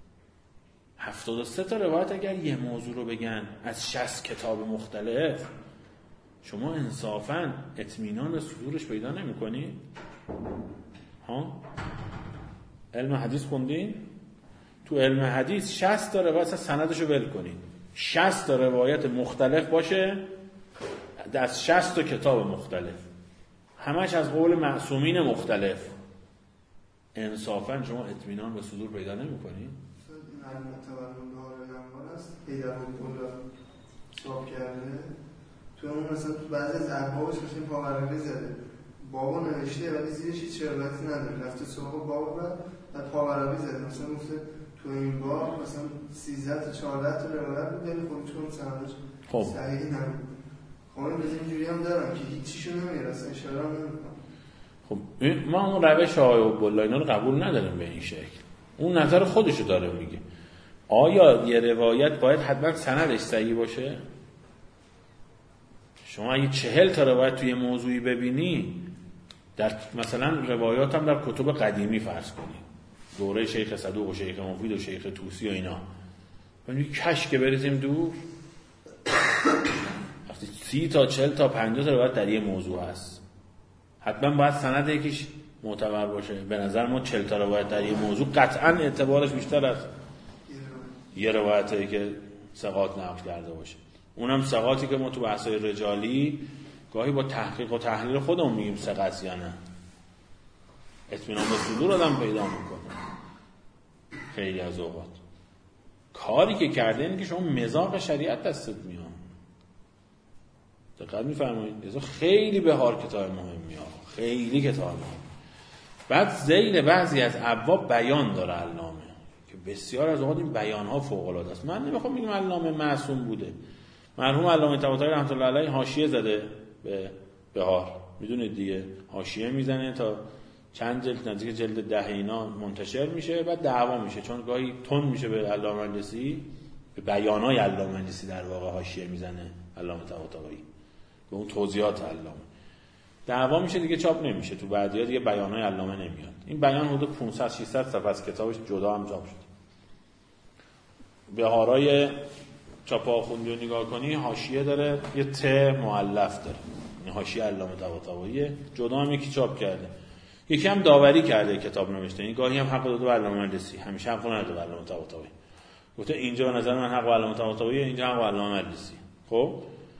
هفتاد و سه تا روایت اگر یه موضوع رو بگن از شصت کتاب مختلف، شما انصافاً اطمینان به صدورش پیدا نمی‌کنی؟ ها؟ علم حدیث خوندین؟ تو علم حدیث شصت تا روایت سندش رو ول کنین. شصت تا روایت مختلف باشه از شصت تا کتاب مختلف، همش از قول معصومین مختلف. انصافاً شما اطمینان به صدور پیدا نمی‌کنی؟ این تولد نهار است پیدا کلا چاپ کرده. تو اون مثلا تو بعضی از ابوابش مثلا پاورقی زده، بابا نوشته ولی زیرش هیچ روایتی نداره، رفته سراغ باب بعد پاورقی زده، مثلا گفته تو این باب مثلا سیزده تا چهارده تا روایت بود ولی خب چون سندش خب صحیح نبود. خب این اینجوری هم دارم که هیچیشو نمیرسه، اشاره هم نمیکنم. خب ما اون روش آقای عبدالله اینا رو قبول نداریم به این شکل. اون نظر خودشو داره میگه. آیا یه روایت باید حتما سندش صحیح باشه؟ شما اگه چهل تا روایت توی موضوعی ببینی، در مثلا روایات هم در کتب قدیمی فرض کنی، دوره شیخ صدوق و شیخ مفید و شیخ طوسی و اینا، یعنی کش که بریزیم دور، وقتی سی تا چهل تا پنجاه تا روایت در یه موضوع هست، حتما باید سند یکیش معتبر باشه. به نظر ما چهل تا روایت در یه موضوع قطعا اعتبارش بیشتر از یه روایتی که ثقات نقل کرده باشه. اونم ثقاتی که ما تو بحث‌های رجالی گاهی با تحقیق و تحلیل خودمون میگیم ثقت یا نه. اطمینان به صدور آدم پیدا میکنه. خیلی از اوقات کاری که کرده اینه که شما مذاق شریعت دستت میاد. دقت میفرمایید؟ اینا خیلی بهار کتاب مهمیه، خیلی کتاب مهم. بعد ذیل بعضی از ابواب بیان داره علامه که بسیار از اوقات این بیان ها فوق العاده است. من نمیخوام بگم علامه معصوم بوده. مرحوم علامه طباطبایی رحمت الله علیه حاشیه زده به بهار، میدونید دیگه، حاشیه میزنه تا چند جلد نزدیک جلد ده اینا منتشر میشه، بعد دعوا میشه چون گاهی تون میشه به علامه مجلسی، به بیانای علامه مجلسی در واقع حاشیه میزنه علامه طباطبایی به اون توضیحات علامه، دعوا میشه دیگه، چاپ نمیشه، تو بعدی‌ها دیگه بیانای علامه نمیاد. این بیان حدود پانصد ششصد صفحه از کتابش جدا هم چاپ شد. بهارای چاپ آخوندی رو نگاه کنی حاشیه داره، یه ت مؤلف داره، این حاشیه علامه طباطبایی، جدا هم یکی چاپ کرده، یکی هم داوری کرده کتاب نوشته، این گاهی هم حق داده به علامه مجلسی، همیشه حق نداده به علامه طباطبایی، گفته اینجا به نظر من حق علامه طباطبایی، اینجا حق علامه مجلسی. خب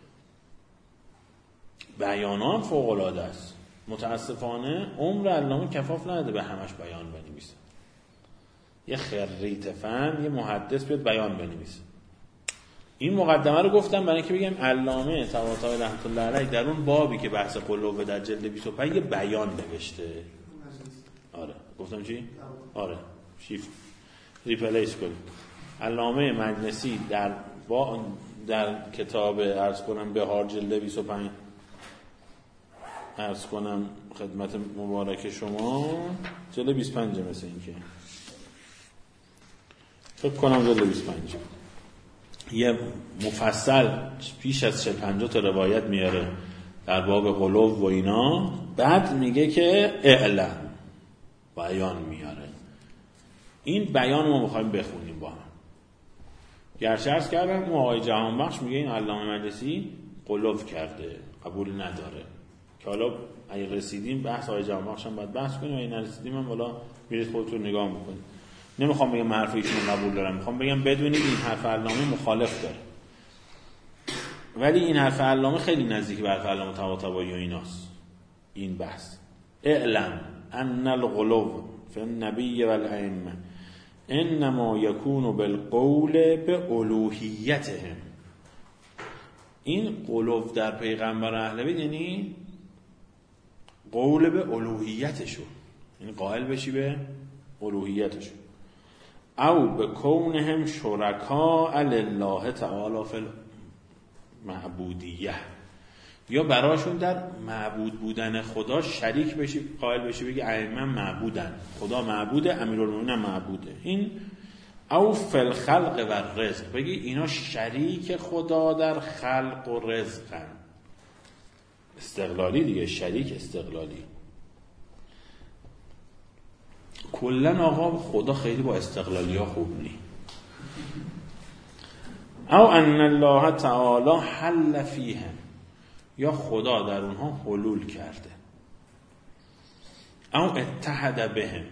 بیانام فوق العاده است. متاسفانه عمر علامه کفاف نداده به همش بیان بنویسه. یه خریت فن، یه محدث بیاد بیان بنویسه. این مقدمه رو گفتم برای اینکه بگم علامه طباطبایی رحمت الله علیه در اون بابی که بحث قلوب در جلد بیست و پنج یه بیان نوشته. آره گفتم چی؟ آره شیفت ریپلیس کنید. علامه مجلسی در با در کتاب عرض کنم بهار جلد بیست و پنج عرض کنم خدمت مبارک شما جلد بیست و پنج مثل این که فکر کنم جلد بیست و پنج یه مفصل پیش از چهل پنجاه تا روایت میاره در باب قلوب و اینا، بعد میگه که اعلم بیان میاره. این بیان ما میخوایم بخونیم با هم. گرچه عرض کردم اون آقای جهانبخش میگه این علامه مجلسی قلوب کرده، قبول نداره، که حالا اگه رسیدیم بحث آقای جهانبخش هم باید بحث کنیم و اگه نرسیدیم هم حالا میرید خودتون نگاه میکنید. نمیخوام بگم من حرف ایشون قبول دارم، میخوام بگم بدونید این حرف علامه مخالف داره، ولی این حرف علامه خیلی نزدیک به حرف علامه طباطبایی و ایناست. این بحث اعلم ان الغلو فی النبی والائمه انما یکون بالقول به الوهیتهم. این قلو در پیغمبر اهل بیت یعنی قول به الوهیتشون، یعنی قائل بشی به الوهیتشون، او به کونهم شرکاء لله تعالی فی المعبودیه، یا براشون در معبود بودن خدا شریک بشی، قائل بشی بگی ائمه معبودن، خدا معبوده، امیرالمومنین معبوده. این او فی الخلق و رزق، بگی اینا شریک خدا در خلق و رزقن. استقلالی دیگه، شریک استقلالی. کلن آقا خدا خیلی با استقلالی ها خوب نی. او ان الله تعالی حل فیهم، یا خدا در اونها حلول کرده. او اتحد بهم،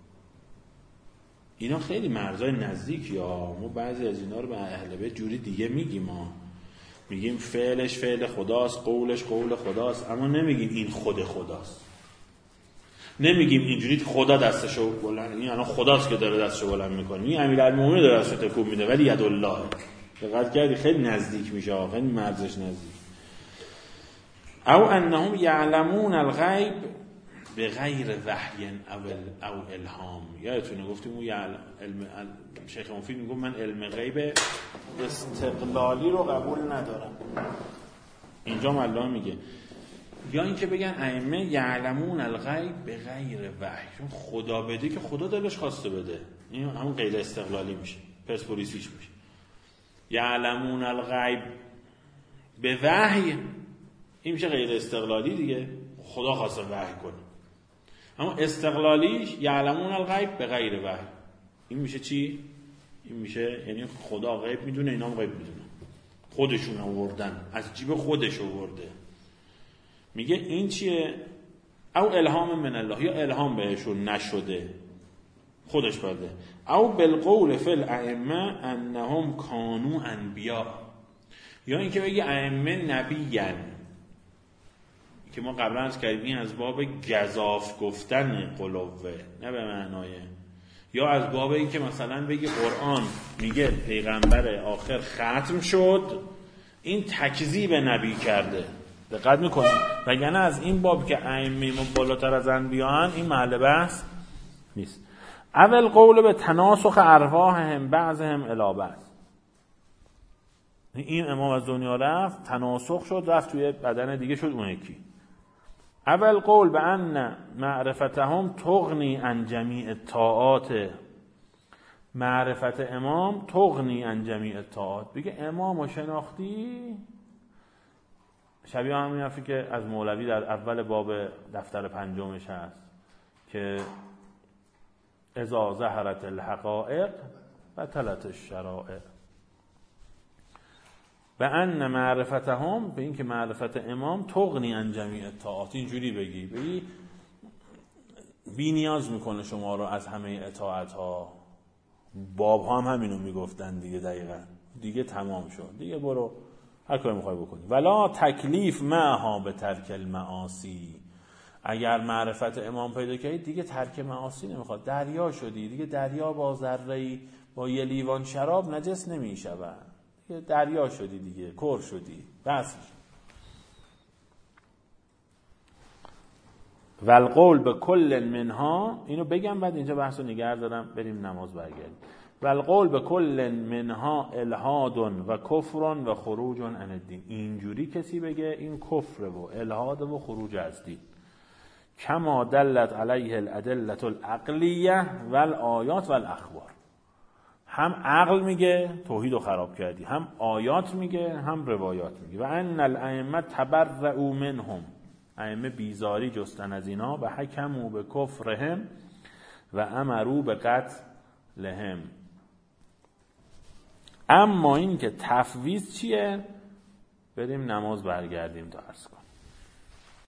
اینا خیلی مرزای نزدیکی ها. ما بعضی از اینا رو به اهل بیت جوری دیگه میگیم، ما میگیم فعلش فعل خداست، قولش قول خداست، اما نمیگیم این خود خداست. نمیگیم اینجوری خدا دستشو بلند، این الان خداست که داره دستشو بلند میکنه، این امیرالمومنین داره دستشو تکون میده، ولی ید الله. دقت کردی خیلی نزدیک میشه، خیلی مرزش نزدیک. او انهم یعلمون الغیب بغیر وحی او او الهام. یادتونه گفتیم اون علم شیخ مفید میگه من علم غیب استقلالی رو قبول ندارم. اینجا ملا میگه یا اینکه بگن ائمه یعلمون الغیب بغیر وحی، چون خدا بده که خدا دلش خواسته بده، این همون غیر استقلالی میشه، پرسپولیسیش میشه. یعلمون الغیب به وحی، این میشه غیر استقلالی دیگه، خدا خواسته وحی کنه. اما استقلالیش یعلمون الغیب به غیر وحی، این میشه چی؟ این میشه یعنی خدا غیب میدونه، اینا هم غیب میدونه، خودشون آوردن، از جیب خودش آورده. میگه این چیه؟ او الهام من الله، یا الهام بهشون نشده، خودش بده. او بالقول فی الائمه انهم کانوا انبیا، یا اینکه بگی ائمه نبیین، که ما قبلا عرض کردیم این از باب گزاف گفتن قلوه، نه به معنای، یا از باب این که مثلا بگی قرآن میگه پیغمبر آخر ختم شد، این تکذیب نبی کرده. دقت میکنید؟ وگرنه از این باب که ائمه بالاتر از انبیاءن این محل بحث نیست. اول قول به تناسخ ارواحهم بعضهم الی بعض، این امام از دنیا رفت، تناسخ شد، رفت توی بدن دیگه شد اون یکی. اول قول به ان معرفتهم تغنی عن جمیع الطاعات، معرفت امام تغنی عن جمیع الطاعات، بگه امامو شناختی شبیه همین حرفی که از مولوی در اول باب دفتر پنجمش هست که اذا ظهرت الحقائق بطلت الشرائع. به ان معرفتهم، به این که معرفت امام تغنی عن جمیع الطاعات، اینجوری بگی بگی بی نیاز میکنه شما رو از همه اطاعت ها. باب ها هم همینو میگفتن دیگه، دقیقا دیگه تمام شد، دیگه برو هر کاری میخوای بکنی. ولا تکلیف معها به ترک المعاصی، اگر معرفت امام پیدا کردی دیگه ترک معاصی نمیخواد، دریا شدی دیگه، دریا با ذره‌ای با یه لیوان شراب نجس نمیشود، دیگه دریا شدی دیگه، کر شدی، بس. والقول به کل منها، اینو بگم بعد اینجا بحثو نگه دارم بریم نماز برگردیم. والقول به کل منها الحاد و کفر و خروج عن الدین، اینجوری کسی بگه این کفر و الحاد و خروج از دین. کما دلت علیه الادله العقلیه والآیات والاخبار، هم عقل میگه توحیدو خراب کردی، هم آیات میگه، هم روایات میگه. و ان الائمه تبرؤوا منهم، ائمه بیزاری جستن از اینا، و حکموا به کفرهم و امروا به قتلهم. اما این که تفویض چیه؟ بریم نماز برگردیم تا عرض کنم.